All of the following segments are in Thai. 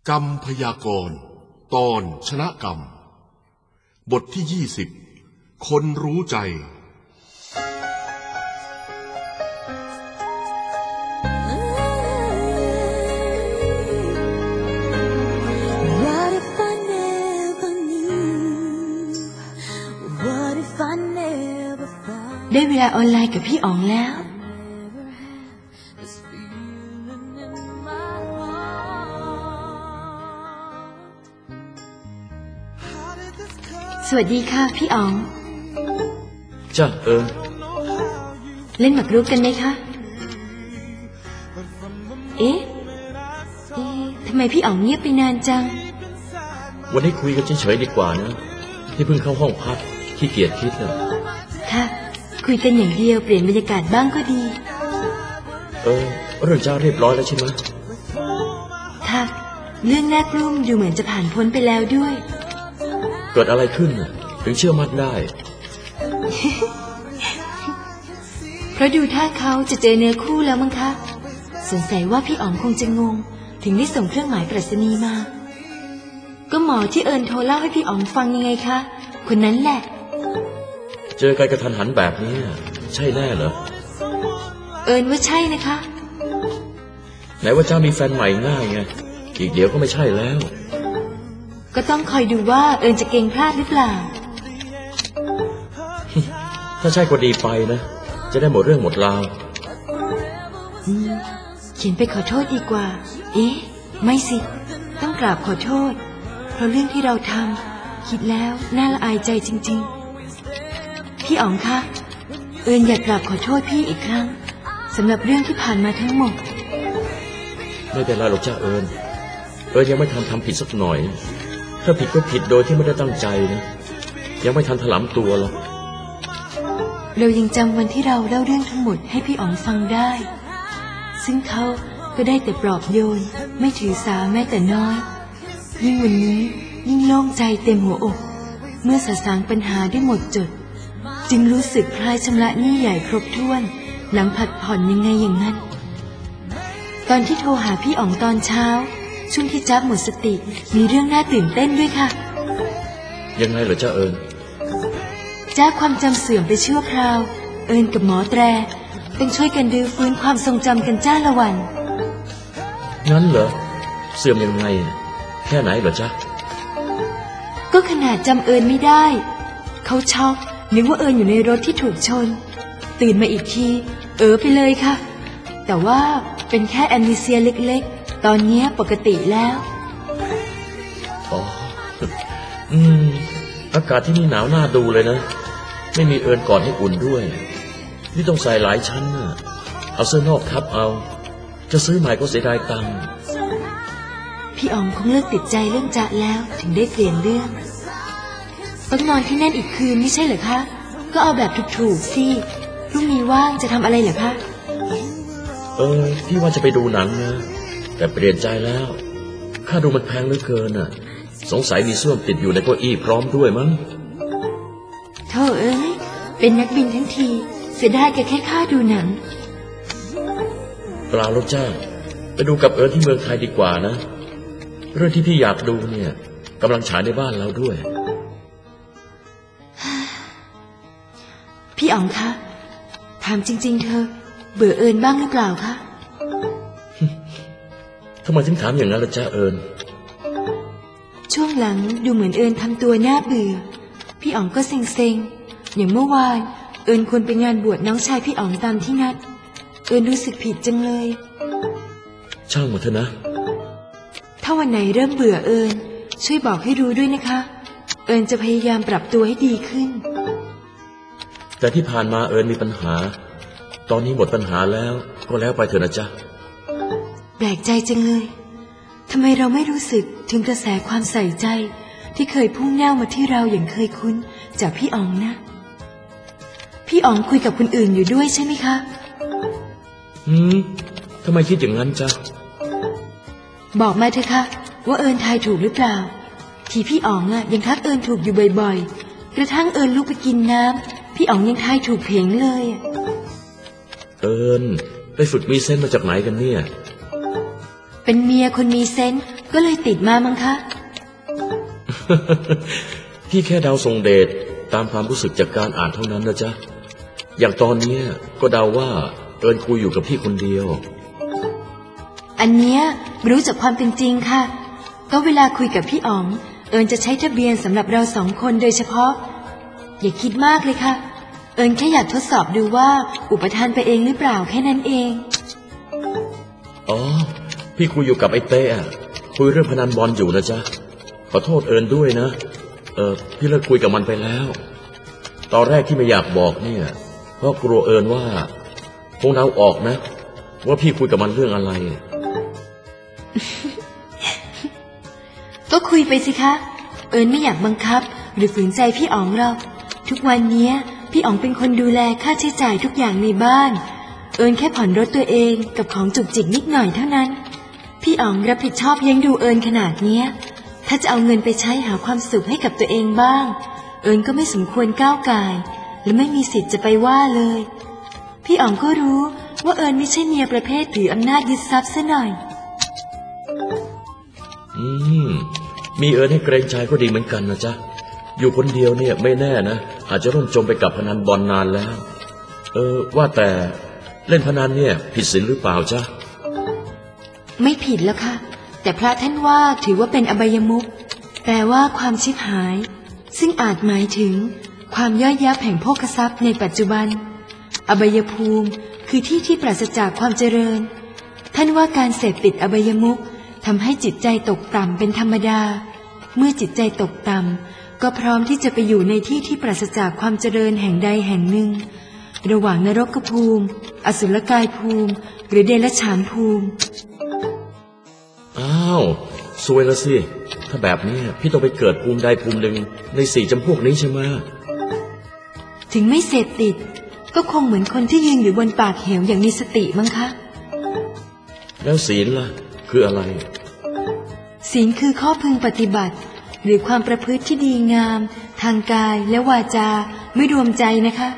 กรรมพยากรณ์ตอนชนะกรรมบทที่20คนรู้ใจได้เวลาออนไลน์กับพี่อ๋องแล้วสวัสดีค่ะพี่อ๋องจ้าเล่นหมากรุกกันไหมคะเอ๊ะทำไมพี่อ๋องเงียบไปนานจังวันนี้คุยกันเฉยๆดีกว่านะที่เพิ่งเข้าห้องพักขี้เกียจคิดนะค่ะคุยกันอย่างเดียวเปลี่ยนบรรยากาศบ้างก็ดีเรื่องเจ้าเรียบร้อยแล้วใช่ไหมค่ะเรื่องแรกรุ่มดูเหมือนจะผ่านพ้นไปแล้วด้วยเกิดอะไรขึ้นถึงเชื่อมั่นได้เพราะดูท่าเขาจะเจอเนื้อคู่แล้วมั้งคะสงสัยว่าพี่อ๋องคงจะงงถึงได้ส่งเครื่องหมายไปรษณีย์มาก็หมอที่โทรเล่าให้พี่อ๋องฟังยังไงคะคนนั้นแหละเจอกันกระทันหันแบบนี้ใช่แน่เหรอว่าใช่นะคะไหนว่าเจ้ามีแฟนใหม่ง่ายไงอีกเดี๋ยวก็ไม่ใช่แล้วก็ต้องคอยดูว่าจะเก่งพลาดหรือเปล่าถ้าใช่ก็ดีไปนะจะได้หมดเรื่องหมดราวเขียนไปขอโทษดีกว่าไม่สิต้องกราบขอโทษเพราะเรื่องที่เราทำคิดแล้วน่าละอายใจจริงๆพี่อ๋องคะอยากกราบขอโทษพี่อีกครั้งสำหรับเรื่องที่ผ่านมาทั้งหมดไม่เป็นไรหรอกจ้ายังไม่ทันทำผิดสักหน่อยถ้าผิดก็ผิดโดยที่ไม่ได้ตั้งใจนะยังไม่ทันถลำตัวหรอกเรายังจำวันที่เราเล่าเรื่องทั้งหมดให้พี่อ๋องฟังได้ซึ่งเขาก็ได้แต่ปลอบโยนไม่ถือสาแม้แต่น้อยยิ่งวันนี้ยิ่งโล่งใจเต็มหัวอกเมื่อสะสางปัญหาได้หมดจดจึงรู้สึกคล้ายชำระหนี้ใหญ่ครบถ้วนหลังผัดผ่อนยังไงอย่างนั้นตอนที่โทรหาพี่อ๋องตอนเช้าช่วงที่จ๊าบหมดสติมีเรื่องน่าตื่นเต้นด้วยค่ะยังไงเหรอจ้าจ๊าบความจำเสื่อมไปชั่วคราวกับหมอแตรต้องช่วยกันรื้อฟื้นความทรงจำกันจ้าละวันงั้นเหรอเสื่อมยังไงแค่ไหนเหรอจ๊ะก็ขนาดจำไม่ได้เขาช็อกนึกว่าอยู่ในรถที่ถูกชนตื่นมาอีกทีไปเลยค่ะแต่ว่าเป็นแค่แอมเนเซียเล็กๆตอนนี้ปกติแล้วอากาศที่นี่หนาวน่าดูเลยนะไม่มีก่อนให้อุ่นด้วยนี่ต้องใส่หลายชั้นน่ะเอาเสื้อนอกทับเอาจะซื้อใหม่ก็เสียดายตังค์พี่อ๋องคงเลิกติดใจเรื่องจ๊ะแล้วถึงได้เปลี่ยนเรื่องต้องนอนที่นั่นอีกคืนไม่ใช่เหรอคะก็เอาแบบถูกๆสิพรุ่งนี้ว่างจะทำอะไรเหรอคะพี่ว่าจะไปดูหนังนะแต่เปลี่ยนใจแล้วค่าดูมันแพงเหลือเกินน่ะสงสัยมีส้วมติดอยู่ในเก้าอี้พร้อมด้วยมั้งโธ่เป็นนักบินทั้งทีเสียดายแค่ค่าดูหนังเปล่าหรอกจ้าไปดูกับที่เมืองไทยดีกว่านะเรื่องที่พี่อยากดูเนี่ยกำลังฉายในบ้านเราด้วยพี่อ๋องคะถามจริงๆเธอเบื่อบ้างหรือเปล่าคะทำไมถึงถามอย่างนั้นล่ะจ้าช่วงหลังดูเหมือนทำตัวน่าเบื่อพี่อ๋องก็เซ็งๆอย่างเมื่อวานควรไปงานบวชน้องชายพี่อ๋องตามที่นัดรู้สึกผิดจังเลยช่างหมดเถอะนะถ้าวันไหนเริ่มเบื่อช่วยบอกให้รู้ด้วยนะคะจะพยายามปรับตัวให้ดีขึ้นแต่ที่ผ่านมามีปัญหาตอนนี้หมดปัญหาแล้วก็แล้วไปเถอะนะจ๊ะแปลกใจจังเลยทำไมเราไม่รู้สึกถึงกระแสความใส่ใจที่เคยพุ่งแน่วมาที่เราอย่างเคยคุ้นจากพี่อ๋องนะพี่อ๋องคุยกับคนอื่นอยู่ด้วยใช่ไหมคะทำไมคิดอย่างนั้นจ๊ะบอกมาเถอะค่ะว่าทายถูกหรือเปล่าที่พี่อ๋องยังทักถูกอยู่บ่อยๆกระทั่งลุกไปกินน้ำพี่อ๋องยังทายถูกเพียงเลยไปฝึกมีเซนส์มาจากไหนกันเนี่ยเป็นเมียคนมีเซนส์ก็เลยติดมามั้งคะพี่แค่เดาทรงเดชตามความรู้สึกจากการอ่านเท่านั้นนะจ๊ะอย่างตอนนี้ก็เดาว่าเอิญคุยอยู่กับพี่คนเดียวอันเนี้ยรู้จากความเป็นจริงค่ะก็เวลาคุยกับพี่อ๋องเอิญจะใช้ทะเบียนสำหรับเรา2 คนโดยเฉพาะอย่าคิดมากเลยค่ะเอิญแค่อยากทดสอบดูว่าอุปทานไปเองหรือเปล่าแค่นั้นเองอ๋อพี่คุยอยู่กับไอ้เต้คุยเรื่องพนันบอลอยู่นะจ๊ะขอโทษเอิญด้วยนะพี่เลิกคุยกับมันไปแล้วตอนแรกที่ไม่อยากบอกเนี่ยเพราะกลัวเอิญว่าคงเดาออกนะว่าพี่คุยกับมันเรื่องอะไรก็คุยไปสิคะเอิญไม่อยากบังคับหรือฝืนใจพี่อ๋องหรอกทุกวันนี้พี่อ๋องเป็นคนดูแลค่าใช้จ่ายทุกอย่างในบ้านเอิญแค่ผ่อนรถตัวเองกับของจุกจิกนิดหน่อยเท่านั้นพี่อ๋องรับผิดชอบเลี้ยงดูเอิญขนาดนี้ถ้าจะเอาเงินไปใช้หาความสุขให้กับตัวเองบ้างเอิญก็ไม่สมควรก้าวก่ายและไม่มีสิทธิ์จะไปว่าเลยพี่อ๋องก็รู้ว่าเอิญไม่ใช่เมียประเภทถืออำนาจยึดทรัพย์ซะหน่อยมีเอิญให้เกรงใจก็ดีเหมือนกันนะจ๊ะอยู่คนเดียวเนี่ยไม่แน่นะอาจจะร่มจมไปกับพนันบอลนานแล้วว่าแต่เล่นพนันเนี่ยผิดศีลหรือเปล่าจ๊ะไม่ผิดแล้วค่ะแต่พระท่านว่าถือว่าเป็นอบายมุขแปลว่าความชิบหายซึ่งอาจหมายถึงความย่อยยับแห่งโภคทรัพย์ในปัจจุบันอบายภูมิคือที่ที่ปราศจากความเจริญท่านว่าการเสพติดอบายมุขทำให้จิตใจตกต่ำเป็นธรรมดาเมื่อจิตใจตกต่ำก็พร้อมที่จะไปอยู่ในที่ที่ปราศจากความเจริญแห่งใดแห่งหนึ่งระหว่างนรกภูมิอสุรกายภูมิหรือเดรัจฉานภูมิอ้าวซวยละสิถ้าแบบนี้พี่ต้องไปเกิดภูมิใดภูมิหนึ่งใน4 จำพวกนี้ใช่ไหมถึงไม่เสพติดก็คงเหมือนคนที่ยืนอยู่บนปากเหวอย่างมีสติมั้งคะแล้วศีลล่ะคืออะไรศีลคือข้อพึงปฏิบัติหรือความประพฤติที่ดีงามทางกายและวาจาไม่รวมใจนะคะ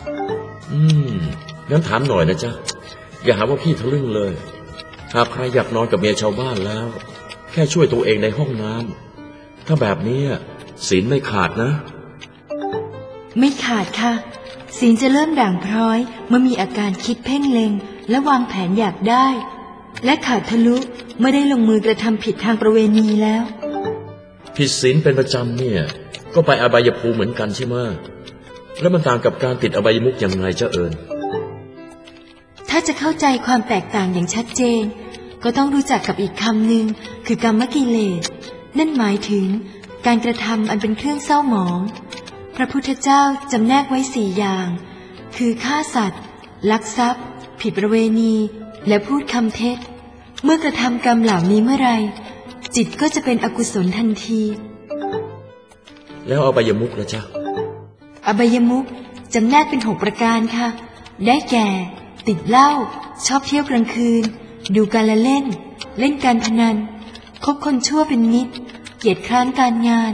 งั้นถามหน่อยนะจ๊ะอย่าหาว่าพี่ทะลึ่งเลยหากใครอยากนอนกับเมียชาวบ้านแล้วแค่ช่วยตัวเองในห้องน้ำถ้าแบบนี้ศีลไม่ขาดนะไม่ขาดค่ะศีลจะเริ่มด่างพร้อยเมื่อมีอาการคิดเพ่งเล็งและวางแผนอยากได้และขาดทะลุเมื่อได้ลงมือกระทำผิดทางประเวณีแล้วผิดศีลเป็นประจำเนี่ยก็ไปอบายภูมิเหมือนกันใช่ไหมแล้วมันต่างกับการติดอบายมุขอย่างไรเจ้าเอิญถ้าจะเข้าใจความแตกต่างอย่างชัดเจนก็ต้องรู้จักกับอีกคำหนึ่งคือกรรมกิเลสนั่นหมายถึงการกระทำอันเป็นเครื่องเศร้าหมองพระพุทธเจ้าจำแนกไว้4 อย่างคือฆ่าสัตว์ลักทรัพย์ผิดประเวณีและพูดคำเท็จเมื่อกระทำกรรมเหล่านี้เมื่อไรจิตก็จะเป็นอกุศลทันทีแล้วอบายมุขล่ะจ๊ะอบายมุขจำแนกเป็น6 ประการค่ะได้แก่ติดเหล้าชอบเที่ยวกลางคืนดูการละเล่นเล่นการพนันคบคนชั่วเป็นมิตรเกียจคร้านการงาน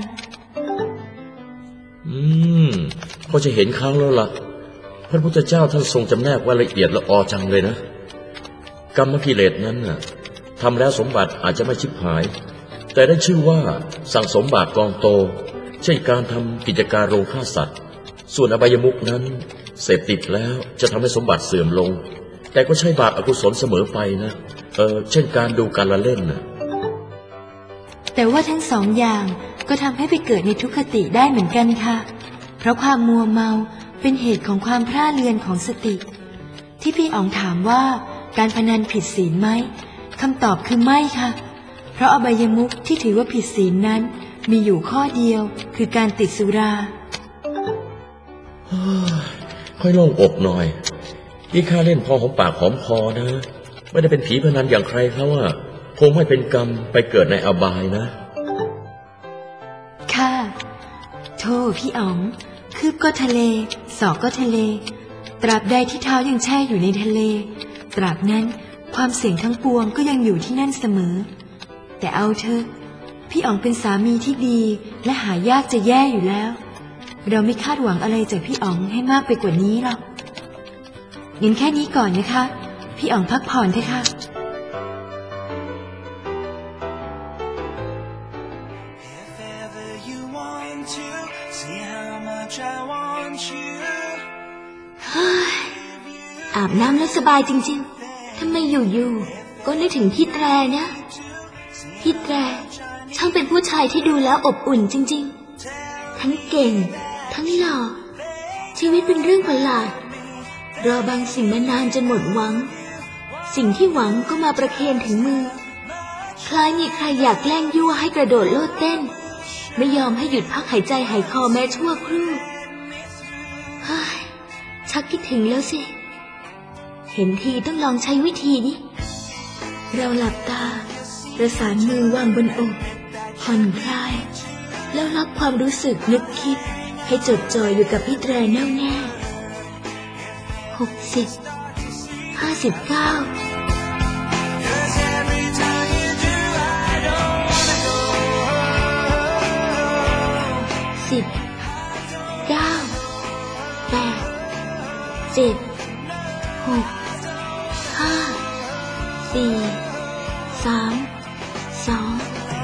ก็จะเห็นครั้งแล้วล่ะพระพุทธเจ้าท่านทรงจำแนกไว้ละเอียดละออจังเลยนะกรรมกิเลสนั้นน่ะทำแล้วสมบัติอาจจะไม่ชิบหายแต่ได้ชื่อว่าสั่งสมบาปกองโตเช่นการทำกิจการโรงฆ่าสัตว์ส่วนอบายมุขนั้นเสพติดแล้วจะทำให้สมบัติเสื่อมลงแต่ก็ใช่บาปอกุศลเสมอไปนะเช่นการดูการละเล่นนะแต่ว่าทั้ง2 อย่างก็ทำให้ไปเกิดในทุกขติได้เหมือนกันค่ะเพราะความมัวเมาเป็นเหตุของความพร่าเรือนของสติที่พี่อ๋องถามว่าการพนันผิดศีลไหมคำตอบคือไม่ค่ะเพราะอบายมุขที่ถือว่าผิดศีลนั้นมีอยู่ข้อเดียวคือการติดสุราค่อยโล่งอกหน่อยที่ข้าเล่นพอหอมปากหอมคอนะไม่ได้เป็นผีพนันอย่างใครเขาคงไม่เป็นกรรมไปเกิดในอบายนะค่ะโธ่พี่อ๋องคืบก็ทะเลศอกก็ทะเลตราบใดที่เท้ายังแช่อยู่ในทะเลตราบนั้นความเสี่ยงทั้งปวงก็ยังอยู่ที่นั่นเสมอแต่เอาเถอะพี่อ๋องเป็นสามีที่ดีและหายากจะแย่อยู่แล้วเราไม่คาดหวังอะไรจากพี่อ๋องให้มากไปกว่านี้หรอกงั้นแค่นี้ก่อนนะคะพี่อ๋องพักผ่อนเถอะค่ะอาบน้ำแล้วสบายจริงๆทำไมอยู่ๆก็นึกถึงพี่แตรนะพี่แตรช่างเป็นผู้ชายที่ดูแล้วอบอุ่นจริงๆทั้งเก่งทั้งหล่อชีวิตเป็นเรื่องประหลาดรอบางสิ่งมานานจนหมดหวังสิ่งที่หวังก็มาประเคนถึงมือคล้ายมีใครอยากแกล้งยั่วให้กระโดดโลดเต้นไม่ยอมให้หยุดพักหายใจหายคอแม้ชั่วครู่ชักคิดถึงแล้วสิเห็นทีต้องลองใช้วิธีนี้เราหลับตาประสานมือวางบนอกผ่อนคลายแล้วรับความรู้สึกนึกคิดให้จดจ่ออยู่กับพี่แตรแน่วแน่60 59 10 9 8 7 6 5 4 3 2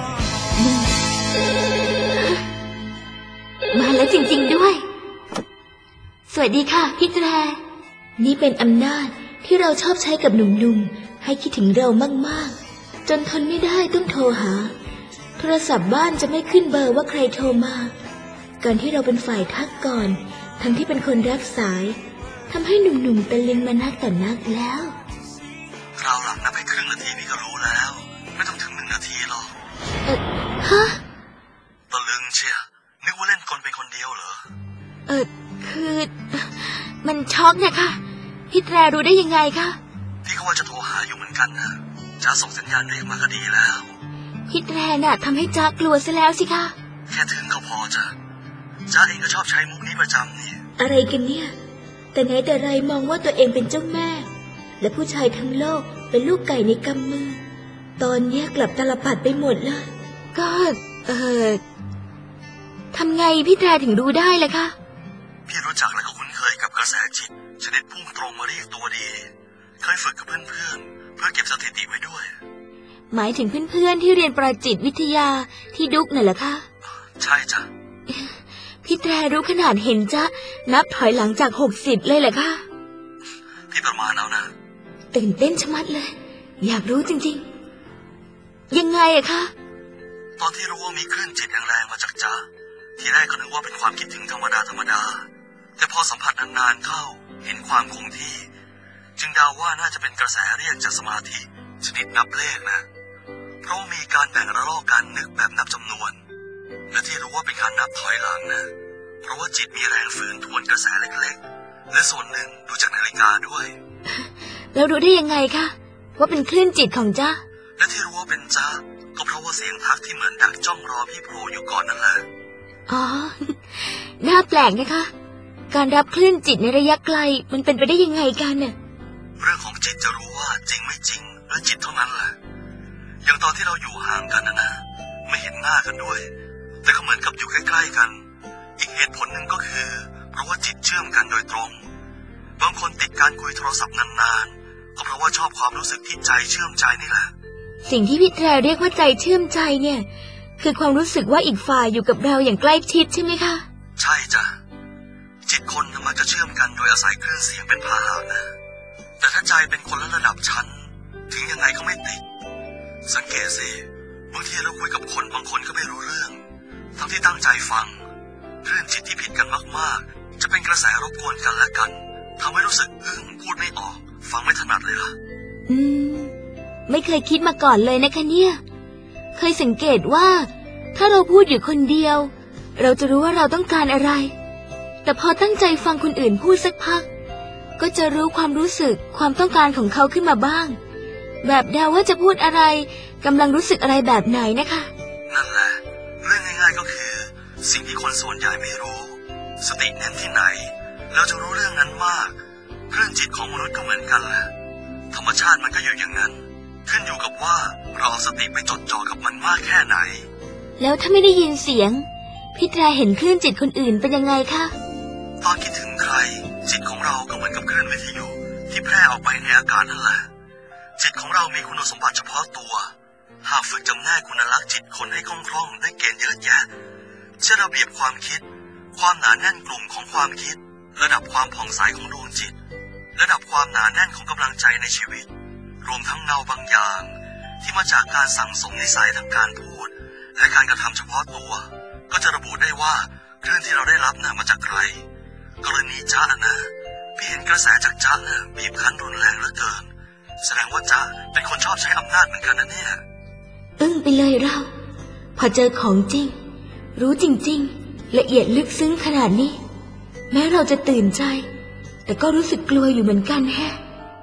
1มาแล้วจริงๆด้วยสวัสดีค่ะพี่แตรนี่เป็นอำนาจที่เราชอบใช้กับหนุ่มๆให้คิดถึงเรามากๆจนทนไม่ได้ต้องโทรหาโทรศัพท์บ้านจะไม่ขึ้นเบอร์ว่าใครโทรมาการที่เราเป็นฝ่ายทักก่อนทั้งที่เป็นคนรับสายทำให้หนุ่มๆตะลึงมานักต่อนักแล้วคราวหลังนับให้ครึ่งนาทีพี่ก็รู้แล้วไม่ต้องถึง1 นาทีหรอกฮะตะลึงเชียนึกว่าเล่นกลเป็นคนเดียวเหรอคือมันช็อกนะคะพี่แตรรู้ได้ยังไงคะพี่ก็ว่าจะโทรหาอยู่เหมือนกันนะจ้าส่งสัญญาณเรียกมาก็ดีแล้วพี่แตรน่ะทำให้จ้ากลัวซะแล้วสิคะแค่ถึงก็พอจ้าเองก็ชอบใช้มุกนี้ประจำนี่อะไรกันเนี่ยแต่ไหนแต่ไรมองว่าตัวเองเป็นเจ้าแม่และผู้ชายทั้งโลกเป็นลูกไก่ในกำมือตอนนี้กลับตลปัดไปหมดเลยก็ทำไงพี่แตรถึงรู้ได้ล่ะคะพี่รู้จักและก็คุ้นเคยกับกระแสจิตชนิดพุ่งตรงมาเรียกตัวดีเคยฝึกกับเพื่อนๆเพื่อเก็บสถิติไว้ด้วยหมายถึงเพื่อนๆที่เรียนประจิตวิทยาที่ดุ๊กน่ะเหรอคะใช่จ้ะพี่แตรรู้ขนาดเห็นจ๊ะนับถอยหลังจาก60เลยเหรอคะพี่ประมาณเอานะตื่นเต้นชะมัดเลยอยากรู้จริงๆยังไงอะคะตอนที่รู้ว่ามีคลื่นจิตแรงๆมาจากจ๊ะทีแรกก็นึกว่าเป็นความคิดถึงธรรมดาแต่พอสัมผัสนานๆเข้าเห็นความคงที่จึงเดาว่าน่าจะเป็นกระแสเรียกจากสมาธิชนิดนับเลขนะเพราะมีการแบ่งระลอกการนึกแบบนับจำนวนและที่รู้ว่าเป็นการนับถอยหลังนะเพราะว่าจิตมีแรงฝืนทวนกระแสเล็กๆและส่วนหนึ่งดูจากนาฬิกาด้วยแล้วรู้ได้ยังไงคะว่าเป็นคลื่นจิตของจ๊ะและที่รู้ว่าเป็นจ๊ะก็เพราะว่าเสียงทักที่เหมือนดักจ้องรอพี่โผล่อยู่ก่อนนั่นแหละอ๋อน่าแปลกนะคะการรับคลื่นจิตในระยะไกลมันเป็นไปได้ยังไงกันเนี่ยเรื่องของจิตจะรู้ว่าจริงไม่จริงและจิตเท่านั้นแหละอย่างตอนที่เราอยู่ห่างกันนะไม่เห็นหน้ากันด้วยแต่ก็เหมือนกับอยู่ใกล้ๆกันอีกเหตุผลหนึ่งก็คือเพราะว่าจิตเชื่อมกันโดยตรงบางคนติดการคุยโทรศัพท์นานๆก็เพราะว่าชอบความรู้สึกที่ใจเชื่อมใจนี่แหละสิ่งที่พี่แตรเรียกว่าใจเชื่อมใจเนี่ยคือความรู้สึกว่าอีกฝ่ายอยู่กับเราอย่างใกล้ชิดใช่ไหมคะใช่จ้ะจิตคนมักจะเชื่อมกันโดยอาศัยคลื่นเสียงเป็นพาหะนะแต่ถ้าใจเป็นคนละระดับชั้นถึงยังไงก็ไม่ติดสังเกตสิบางทีเราคุยกับคนบางคนก็ไม่รู้เรื่องทั้งที่ตั้งใจฟังคลื่นจิตที่ผิดกันมากๆจะเป็นกระแสรบกวนกันและกันทำให้รู้สึกอึ้งพูดไม่ออกฟังไม่ถนัดเลยล่ะไม่เคยคิดมาก่อนเลยนะคะเนี่ยเคยสังเกตว่าถ้าเราพูดอยู่คนเดียวเราจะรู้ว่าเราต้องการอะไรแต่พอตั้งใจฟังคนอื่นพูดสักพักก็จะรู้ความรู้สึกความต้องการของเขาขึ้นมาบ้างแบบเดาว่าจะพูดอะไรกำลังรู้สึกอะไรแบบไหนนะคะนั่นแหละเรื่องง่ายๆก็คือสิ่งที่คนส่วนใหญ่ไม่รู้สติเน้นที่ไหนเราจะรู้เรื่องนั้นมากคลื่นจิตของมนุษย์ก็เหมือนกันแหละธรรมชาติมันก็อยู่อย่างนั้นขึ้นอยู่กับว่าเราเอาสติไปจดจ่อกับมันมากแค่ไหนแล้วถ้าไม่ได้ยินเสียงพี่แตรเห็นคลื่นจิตคนอื่นเป็นยังไงคะตอนคิดถึงใครจิตของเราก็เหมือนกับคลื่นวิทยุที่แพร่ออกไปในอากาศนั่นแหละจิตของเรามีคุณสมบัติเฉพาะตัวหากฝึกจำแนกคุณลักษณ์จิตคนให้คล่องๆได้เกณฑ์เยอะแยะเช่นระเบียบความคิดความหนาแน่นกลุ่มของความคิดระดับความผ่องใสของดวงจิตระดับความหนาแน่นของกำลังใจในชีวิตรวมทั้งเงาบางอย่างที่มาจากการสั่งสมนิสัยทางการพูดและการกระทำเฉพาะตัวก็จะระบุได้ว่าคลื่นที่เราได้รับน่ะมาจากใครกรณีจ๊ะนะพี่เห็นกระแสจากจ๊ะน่ะบีบคั้นรุนแรงเหลือเกินแสดงว่าจ๊ะเป็นคนชอบใช้อำนาจเหมือนกันนะเนี่ยอึ้งไปเลยเราพอเจอของจริงรู้จริงๆละเอียดลึกซึ้งขนาดนี้แม้เราจะตื่นใจแต่ก็รู้สึกกลัวอยู่เหมือนกันแฮะ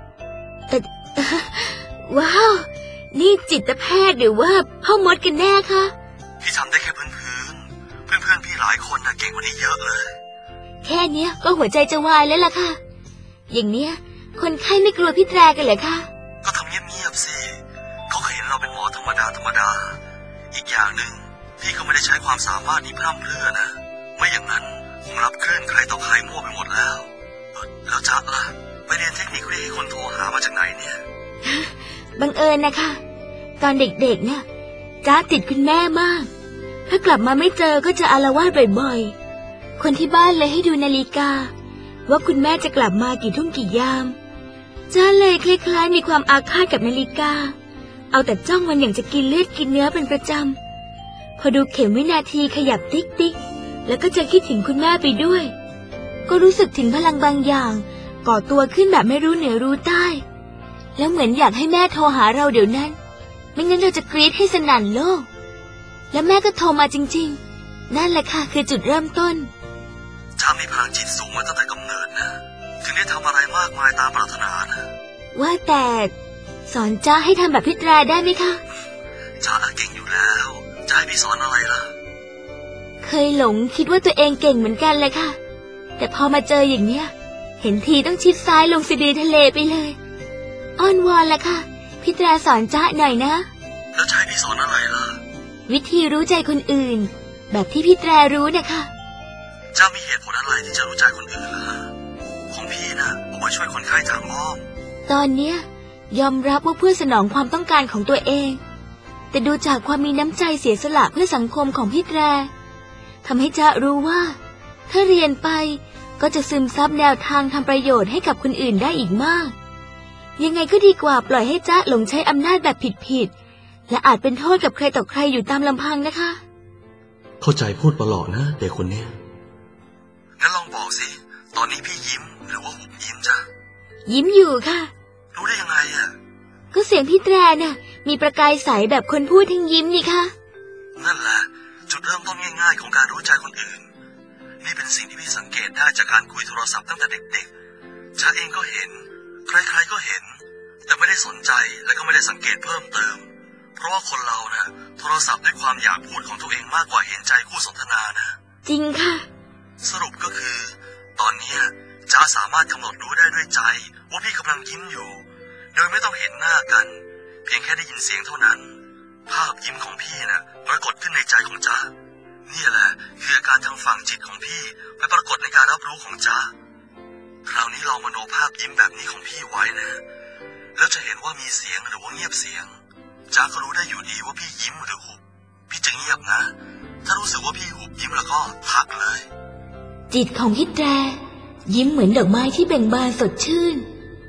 ว้าวนี่จิตแพทย์หรือว่าพ่อมดกันแน่คะพี่ทำได้แค่พื้นพี่หลายคนน่ะเก่งกว่านี้เยอะเลยแค่เนี้ยก็หัวใจจะวายแล้วล่ะค่ะอย่างเนี้ยคนไข้ไม่กลัวพี่แตรกันเหรอคะก็ทำเงียบๆสิเขาเคยเห็นเราเป็นหมอธรรมดาอีกอย่างหนึ่งพี่ก็ไม่ได้ใช้ความสามารถนี้พร่ำเพรื่อนะไม่อย่างนั้นคงรับคลื่นใครต่อใครมั่วไปหมดแล้วแล้วจ๊ะล่ะไปเรียนเทคนิคเรียกให้คนโทรหามาจากไหนเนี่ยบังเอิญนะคะตอนเด็กๆเนี่ยจ๊ะติดคุณแม่มากถ้ากลับมาไม่เจอก็จะอาละวาดบ่อยๆคนที่บ้านเลยให้ดูนาฬิกาว่าคุณแม่จะกลับมากี่ทุ่มกี่ยามจ๊ะเลยคล้ายๆมีความอาฆาตกับนาฬิกาเอาแต่จ้องมันอย่างจะกินเลือดกินเนื้อเป็นประจำพอดูเข็มวินาทีขยับติ๊กๆแล้วก็จะคิดถึงคุณแม่ไปด้วยก็รู้สึกถึงพลังบางอย่างก่อตัวขึ้นแบบไม่รู้เหนือรู้ใต้แล้วเหมือนอยากให้แม่โทรหาเราเดี๋ยวนั้นไม่งั้นเราจะกรี๊ดให้สนั่นโลกและแม่ก็โทรมาจริงๆนั่นแหละค่ะคือจุดเริ่มต้นจ้ามีพลังจิตสูงมาตั้งแต่กำเนิดนะถึงได้ทำอะไรมากมายตามปรารถนานะว่าแต่สอนจ้าให้ทำแบบพี่แตรได้ไหมคะจ้าเก่งอยู่แล้วจะให้พี่สอนอะไรล่ะเคยหลงคิดว่าตัวเองเก่งเหมือนกันเลยค่ะแต่พอมาเจออย่างเนี้ยเห็นทีต้องชิดซ้ายลงสะดือทะเลไปเลยอ้อนวอนละค่ะพี่แตรสอนจ้าหน่อยนะแล้วจะให้พี่สอนอะไรล่ะวิธีรู้ใจคนอื่นแบบที่พี่แตรรู้นะคะจ้ามีเหตุผลอะไรที่จะรู้ใจคนอื่นล่ะของพี่น่ะเอาไว้ช่วยคนไข้ทางอ้อมตอนเนี้ยยอมรับว่าเพื่อสนองความต้องการของตัวเองแต่ดูจากความมีน้ำใจเสียสละเพื่อสังคมของพี่แตรทำให้จ้ารู้ว่าถ้าเรียนไปก็จะซึมซับแนวทางทำประโยชน์ให้กับคนอื่นได้อีกมากยังไงก็ดีกว่าปล่อยให้จ้าหลงใช้อำนาจแบบผิดๆและอาจเป็นโทษกับใครต่อใครอยู่ตามลำพังนะคะเข้าใจพูดตลอดนะเด็กคนนี้งั้นลองบอกสิตอนนี้พี่ยิ้มหรือว่าหุบยิ้มจ้ะยิ้มอยู่ค่ะรู้ได้ยังไงอ่ะก็เสียงพี่แตรน่ะมีประกายใสแบบคนพูดทั้งยิ้มนี่ค่ะนั่นแหละจุดเริ่มต้นง่ายๆของการรู้ใจคนอื่นนี่เป็นสิ่งที่พี่สังเกตได้จากการคุยโทรศัพท์ตั้งแต่เด็กๆจ้าเองก็เห็นใครๆก็เห็นแต่ไม่ได้สนใจและก็ไม่ได้สังเกตเพิ่มเติมเพราะว่าคนเรานะโทรศัพท์ด้วยความอยากพูดของตัวเองมากกว่าเห็นใจคู่สนทนานะจริงค่ะสรุปก็คือตอนนี้จ้าสามารถกำหนดรู้ได้ด้วยใจว่าพี่กำลังยิ้มอยู่โดยไม่ต้องเห็นหน้ากันเพียงแค่ได้ยินเสียงเท่านั้นภาพยิ้มของพี่นะปรากฏขึ้นในใจของจ้านี่แหละคืออาการทางฝั่งจิตของพี่ไปปรากฏในการรับรู้ของจ้าคราวนี้ลองมโนภาพยิ้มแบบนี้ของพี่ไว้นะแล้วจะเห็นว่ามีเสียงหรือว่าเงียบเสียงจ้าก็รู้ได้อยู่ดีว่าพี่ยิ้มหรือหุบพี่จะเงียบนะถ้ารู้สึกว่าพี่หุบยิ้มแล้วก็ทักเลยจิตของพี่แตรยิ้มเหมือนดอกไม้ที่เบ่งบานสดชื่น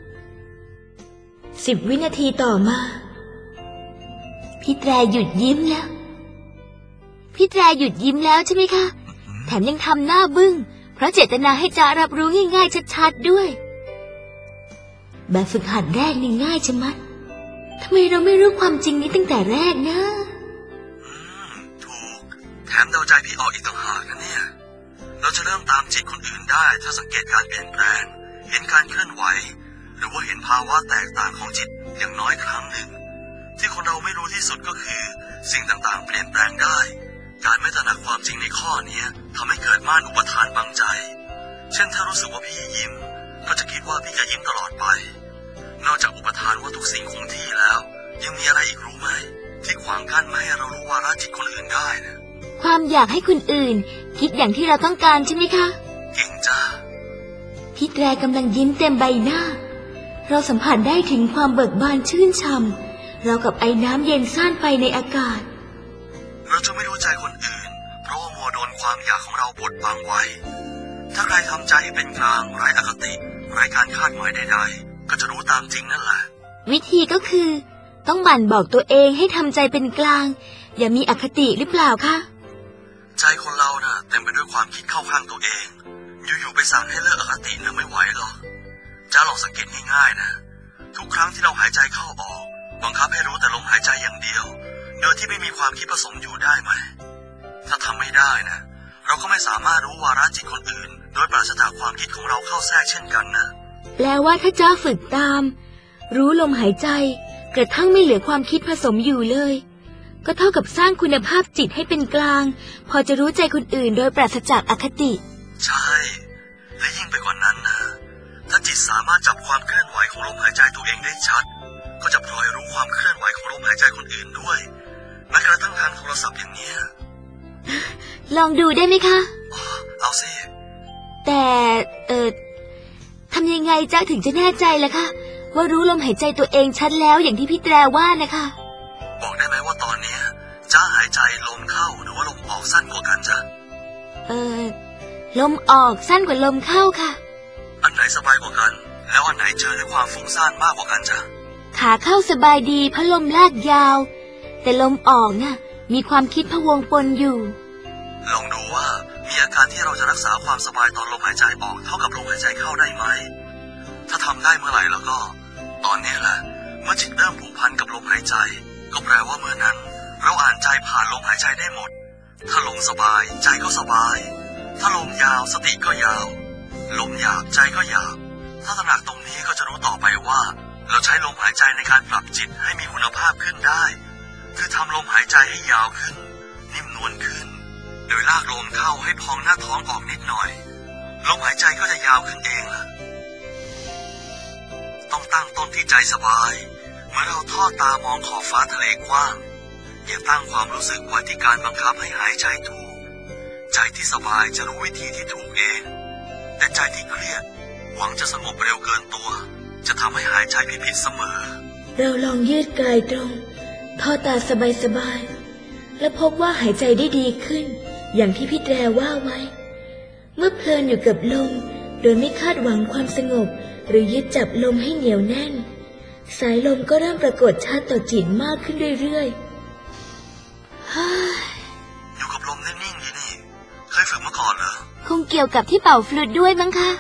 10 วินาทีต่อมาพี่แตรหยุดยิ้มแล้วพี่แตรหยุดยิ้มแล้วใช่ไหมคะแถมยังทำหน้าบึ้งเพราะเจตนาให้จ้ารับรู้ง่ายๆชัดๆด้วยแบบฝึกหัดแรกนี่ง่ายชะมัดทำไมเราไม่รู้ความจริงนี้ตั้งแต่แรกนะถูกแถมเดาใจพี่ออกอีกต่างหากนะเนี่ยเราจะเริ่มตามจิตคนอื่นได้ถ้าสังเกตการเปลี่ยนแปลงเห็นการเคลื่อนไหวหรือว่าเห็นภาวะแตกต่างของจิตอย่างน้อยครั้งหนึ่งที่คนเราไม่รู้ที่สุดก็คือสิ่งต่างๆเปลี่ยนแปลงได้การไม่ตระหนักความจริงในข้อนี้ทำให้เกิดม่านอุปทานบังใจเช่นถ้ารู้สึกว่าพี่ยิ้มก็จะคิดว่าพี่จะยิ้มตลอดไปนอกจากอุปทานว่าทุกสิ่งคงที่แล้วยังมีอะไรอีกรู้ไหมที่ขวางกั้นไม่ให้เรารู้วาระจิตคนอื่นได้นะความอยากให้คนอื่นคิดอย่างที่เราต้องการใช่ไหมคะเก่งจ้าพี่แตรกำลังยิ้มเต็มใบหน้าเราสัมผัสได้ถึงความเบิกบานชื่นช่ำเรากับไอ้น้ำเย็นซ่านไปในอากาศเราจะไม่รู้ใจคนอื่นเพราะว่ามัวโดนความอยากของเราบดบังไว้ ถ้าใครทำใจให้เป็นกลางไร้อคติไร้การคาดหมายใดๆก็จะรู้ตามจริงนั่นแหละวิธีก็คือต้องหมั่นบอกตัวเองให้ทำใจเป็นกลางอย่ามีอคติหรือเปล่าคะใจคนเราน่ะเต็มไปด้วยความคิดเข้าข้างตัวเองอยู่ๆไปสั่งให้เลิกอคติน่ะไม่ไหวหรอกจะลองสังเกตง่ายๆนะทุกครั้งที่เราหายใจเข้าออกบังคับให้รู้แต่ลมหายใจอย่างเดียวโดยที่ไม่มีความคิดผสมอยู่ได้ไหมถ้าทำไม่ได้นะเราก็ไม่สามารถรู้วาระจิตคนอื่นโดยปราศจากความคิดของเราเข้าแทรกเช่นกันนะแปลว่าถ้าจ้าฝึกตามรู้ลมหายใจกระทั่งไม่เหลือความคิดผสมอยู่เลยก็เท่ากับสร้างคุณภาพจิตให้เป็นกลางพอจะรู้ใจคนอื่นโดยปราศจากอคติใช่และยิ่งไปกว่านั้นนะถ้าจิตสามารถจับความเคลื่อนไหวของลมหายใจตัวเองได้ชัดก็จะพลอยรู้ความเคลื่อนไหวของลมหายใจคนอื่นด้วยแม้กระทั่งทางโทรศัพท์อย่างนี้ลองดูได้ไหมคะเอาสิแต่ทำยังไงจ๊ะถึงจะแน่ใจล่ะคะว่ารู้ลมหายใจตัวเองชัดแล้วอย่างที่พี่แตรว่านะคะบอกได้ไหมว่าตอนนี้จ๊ะหายใจลมเข้าหรือว่าลมออกสั้นกว่ากันจ๊ะลมออกสั้นกว่าลมเข้าค่ะอันไหนสบายกว่ากันแล้วอันไหนเจอด้วยความฟุ้งซ่านมากกว่ากันจ๊ะขาเข้าสบายดีเพราะลมลากยาวแต่ลมออกน่ะมีความคิดพะวงปนอยู่ลองดูว่ามีอาการที่เราจะรักษาความสบายตอนลมหายใจออกเท่ากับลมหายใจเข้าได้ไหมถ้าทำได้เมื่อไหร่แล้วก็ตอนนี้แหละเมื่อจิตเริ่มผูกพันกับลมหายใจก็แปลว่าเมื่อนั้นเราอ่านใจผ่านลมหายใจได้หมดถ้าลมสบายใจก็สบายถ้าลมยาวสติก็ยาวลมหยาบใจก็หยาบถ้าตระหนักตรงนี้ก็จะรู้ต่อไปว่าเราใช้ลมหายใจในการปรับจิตให้มีคุณภาพขึ้นได้คือทำลมหายใจให้ยาวขึ้นนิ่มนวลขึ้นโดยลากลมเข้าให้พองหน้าท้องออกนิดหน่อยลมหายใจก็จะยาวขึ้นเองล่ะต้องตั้งต้นที่ใจสบายเมื่อเราทอดตามองขอบฟ้าทะเลกว้างอย่าตั้งความรู้สึกไว้ที่การบังคับให้หายใจถูกใจที่สบายจะรู้วิธีที่ถูกเองแต่ใจที่เครียดหวังจะสงบเร็วเกินตัวจะทำให้หายใจผิดเสมอเราลองยืดกายตรงทอดตาสบายๆและพบว่าหายใจได้ดีขึ้นอย่างที่พี่แตรว่าไว้เมื่อเพลินอยู่กับลมโดยไม่คาดหวังความสงบหรือยึดจับลมให้เหนียวแน่นสายลมก็เริ่มปรากฏชัดต่อจิตมากขึ้นเรื่อยๆอยู่กับลมนิ่งๆนี่เคยฝึกมาก่อนเหรอคงเกี่ยวกับที่เป่าฟลูตด้วยมั้งคะ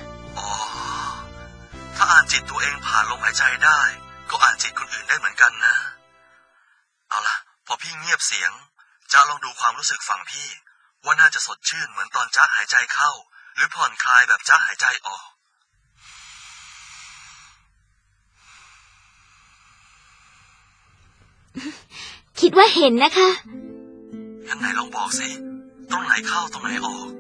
ถ้าอ่านจิตตัวเองผ่านลมหายใจได้ก็อ่านจิตคนอื่นได้เหมือนกันนะเอาล่ะพอพี่เงียบเสียงจ๊ะลองดูความรู้สึกฝั่งพี่ว่าน่าจะสดชื่นเหมือนตอนจ๊ะหายใจเข้าหรือผ่อนคลายแบบจ๊ะหายใจออกคิดว่าเห็นนะคะงั้นไหนลองบอกสิตรงไหนเข้าตรงไหนออก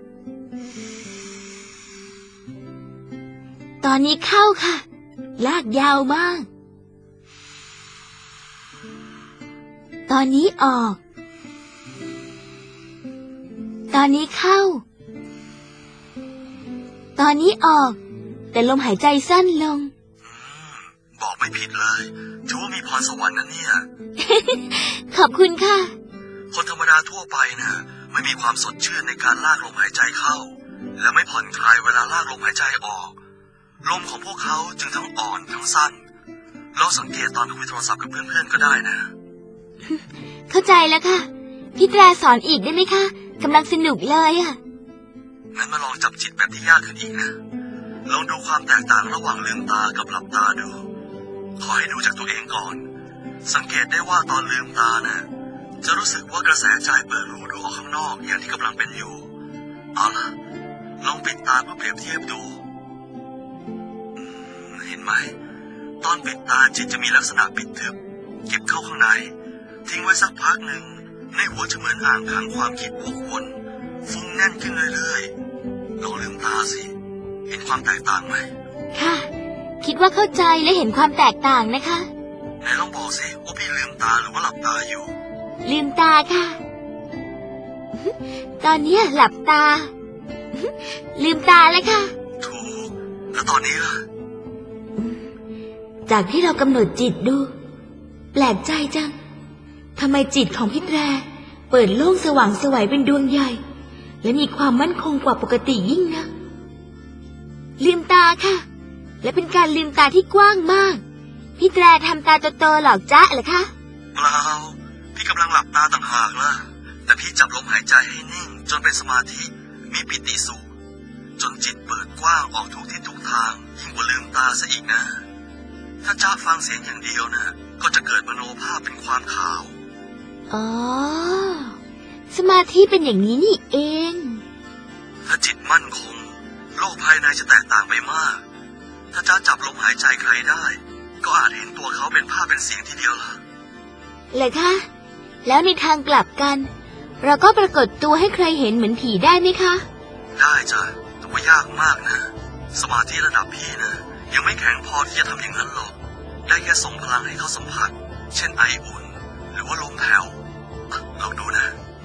ตอนนี้เข้าค่ะลากยาวมากตอนนี้ออกตอนนี้เข้าตอนนี้ออกแต่ลมหายใจสั้นลงบอกไม่ผิดเลยถือว่ามีพรสวรรค์นะเนี่ยขอบคุณค่ะคนธรรมดาทั่วไปน่ะไม่มีความสดชื่นในการลากลมหายใจเข้าและไม่ผ่อนคลายเวลาลากลมหายใจออกลมของพวกเขาจึงทั้งอ่อนทั้งสั้นเราสังเกตตอนคุยโทรศัพท์กับเพื่อนๆก็ได้นะเข้าใจแล้วค่ะพี่แตรสอนอีกได้ไหมคะกำลังสนุกเลยอ่ะงั้นมาลองจับจิตแบบที่ยากขึ้นอีกนะลองดูความแตกต่างระหว่างลืมตากับหลับตาดูขอให้ดูจากตัวเองก่อนสังเกตได้ว่าตอนลืมตานะจะรู้สึกว่ากระแสใจเปิดรูดูออกข้างนอกอย่างที่กำลังเป็นอยู่เอาล่ะลองปิดตาเพื่อเปรียบเทียบดูเห็นไหมตอนปิดตาจิตจะมีลักษณะปิดทึบเก็บเข้าข้างในทิ้งไว้สักพักหนึ่งในหัวจะเหมือนอ่างขังความคิดวกวนฟุ้งแน่นขึ้นเรื่อยๆลองลืมตาสิเห็นความแตกต่างไหมค่ะคิดว่าเข้าใจและเห็นความแตกต่างนะคะไหนลองบอกสิว่าพี่ลืมตาหรือว่าหลับตาอยู่ลืมตาค่ะตอนนี้หลับตาลืมตาแล้วค่ะถูกแล้วตอนนี้ล่ะจากที่เรากำหนดจิตดูแปลกใจจังทำไมจิตของพี่แตรเปิดโล่งสว่างไสวเป็นดวงใหญ่และมีความมั่นคงกว่าปกติยิ่งนะลืมตาค่ะและเป็นการลืมตาที่กว้างมากพี่แตรทำตาโตๆหลอกจ๊ะเหรอคะเปล่าพี่กำลังหลับตาต่างหากล่ะแต่พี่จับลมหายใจให้นิ่งจนเป็นสมาธิมีปิติสุขจนจิตเปิดกว้างออกทุกทิศทุกทางยิ่งกว่าลืมตาซะอีกนะถ้าจ๊ะฟังเสียงอย่างเดียวนะก็จะเกิดมโนภาพเป็นความขาวอ๋อสมาธิเป็นอย่างนี้นี่เองถ้าจิตมั่นคงโลกภายในจะแตกต่างไปมากถ้าจ๊ะจับลมหายใจใครได้ก็อาจเห็นตัวเขาเป็นภาพเป็นเสียงทีเดียวล่ะเลยคะแล้วในทางกลับกันเราก็ปรากฏตัวให้ใครเห็นเหมือนผีได้ไหมคะได้จ้ะแต่ว่ายากมากนะสมาธิระดับพี่นะยังไม่แข็งพอที่จะทำอย่างนั้นหรอกได้แค่ส่งพลังให้เขาสัมผัสเช่นไออุ่นหรือว่าลมแผ่วลองดูนะ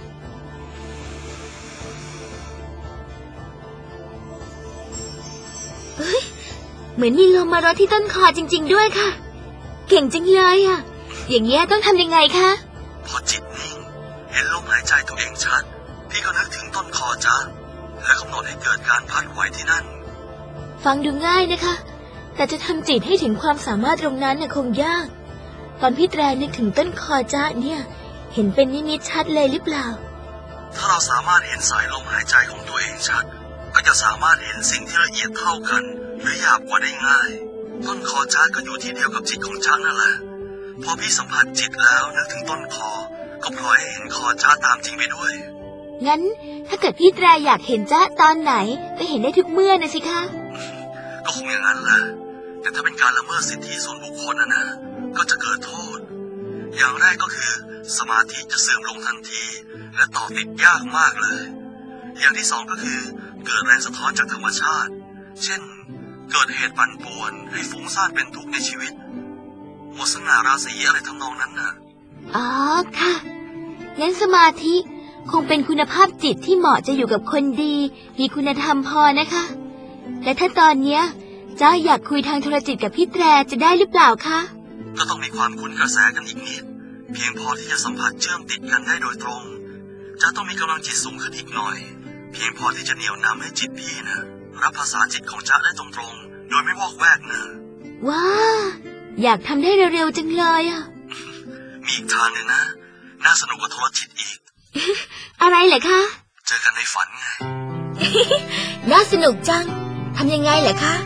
เฮ้ยเหมือนมีลมมารดที่ต้นคอจริงๆด้วยค่ะเก่งจังเลยอ่ะอย่างเงี้ยต้องทำยังไงคะพอจิตนิ่งเห็นลมหายใจตัวเองชัดพี่ก็นึกถึงต้นคอจ๊ะและกำหนดให้เกิดการพัดไหวที่นั่นฟังดูง่ายนะคะแต่จะทำจิตให้ถึงความสามารถตรงนั้นน่ะคงยากตอนพี่แตรนึกถึงต้นคอจ๊ะเนี่ยเห็นเป็นนิมิตชัดเลยหรือเปล่าถ้าเราสามารถเห็นสายลมหายใจของตัวเองชัดก็จะสามารถเห็นสิ่งที่ละเอียดเท่ากันหรือหยาบกว่าได้ง่ายต้นคอจ๊ะก็อยู่ที่เดียวกับจิตของจ๊ะนั่นแหละพอพี่สัมผัสจิตแล้วนึกถึงต้นคอก็ปล่อยให้เห็นคอจ๊ะตามจริงไปด้วยงั้นถ้าเกิดพี่แตรอยากเห็นจ๊ะตอนไหนก็เห็นได้ทุกเมื่อนะสิคะก็คงอย่างนั้นแหละแต่ถ้าเป็นการละเมิดสิทธิส่วนบุคคลนะก็จะเกิดโทษอย่างแรกก็คือสมาธิจะเสื่อมลงทันทีและต่อติดยากมากเลยอย่างที่สองก็คือเกิดแรงสะท้อนจากธรรมชาติเช่นเกิดเหตุปั่นป่วนให้ฟุ้งซ่านเป็นทุกข์ในชีวิตหมดสง่าราศีอะไรทำนองนั้นน่ะอ๋อค่ะงั้นสมาธิคงเป็นคุณภาพจิตที่เหมาะจะอยู่กับคนดีมีคุณธรรมพอนะคะและถ้าตอนเนี้ยจ้าอยากคุยทางโทรจิตกับพี่แตรจะได้หรือเปล่าคะก็ต้องมีความคุ้นกระแสกันอีกนิดเพียงพอที่จะสัมผัสเชื่อมติดกันได้โดยตรงจ้าต้องมีกำลังจิตสูงขึ้นอีกหน่อยเพียงพอที่จะเหนี่ยวนำให้จิตพี่นะรับภาษาจิตของจ้าได้ตรงๆโดยไม่วอกแวกนะว้าอยากทำได้เร็วๆจังเลยอ่ะมีอีกทางหนึ่งนะน่าสนุกกว่าโทรจิตอีกอะไรเหรอคะเจอกันในฝันไงน่าสนุกจังทำยังไงเหรอคะ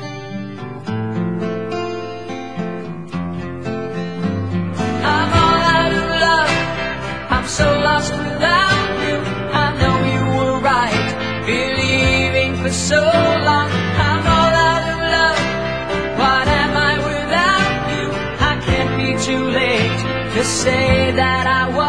So lost without you, I know you were right, believing for so long, I'm all out of love, what am I without you, I can't be too late to say that I was